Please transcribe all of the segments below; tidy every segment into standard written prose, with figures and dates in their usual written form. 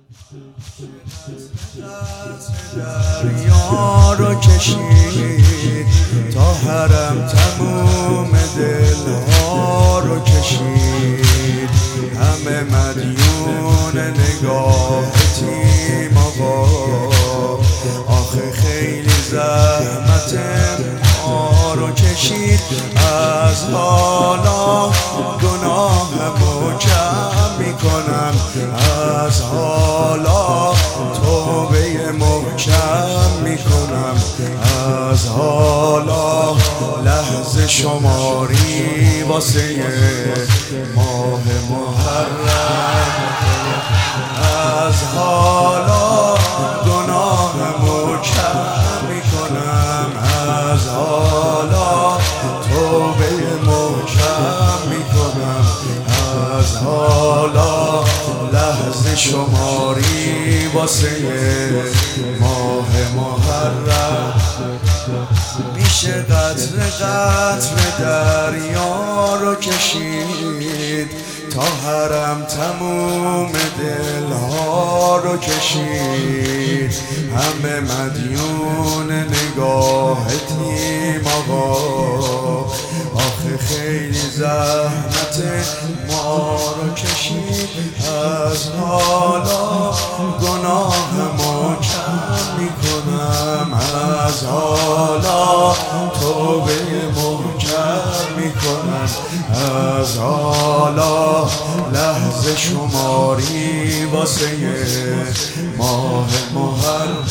دریا رو کشید تا حرم تموم دلها رو کشید، همه مدیون نگاه تیم آقا. آخه خیلی زحمت ما رو کشید، از حالا گناهمو کم میکنم، از حالا توبه محکم میکنم، از حالا لحظه شماری واسه ماه محرم، از حالا گناهمو کم میکنم، از حالا توبه محکم میکنم، از حالا لحظه شماری واسه ماه محرم. میشه قطر قطر دریا رو کشید تا حرم تموم دلها رو کشید، همه مدیون نگاه تیم آقا. آخه خیلی زحمت ما رو کشید، از حالا گناهمو کم میکنم، از حالا توبه محکم میکنم، از حالا لحظه شماری واسه ماه محرم.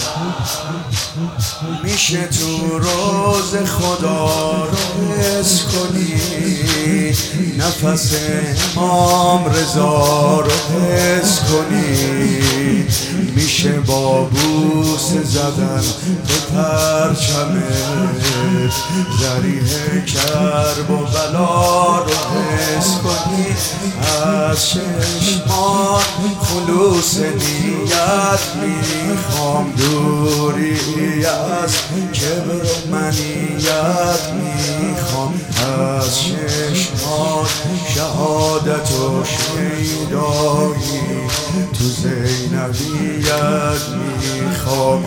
میشه تو روز خدا رو حس کنی، نفس امام رضا رو حس کنی، میشه با بوسه زدن به پرچم ذریح کرب و بلا رو حس کنی، از چشمان خلوص نیت میخوام، دوری از کبر و منیت میخوام، از چشمان شهادت و شیدایی تو زینبیت میخوام.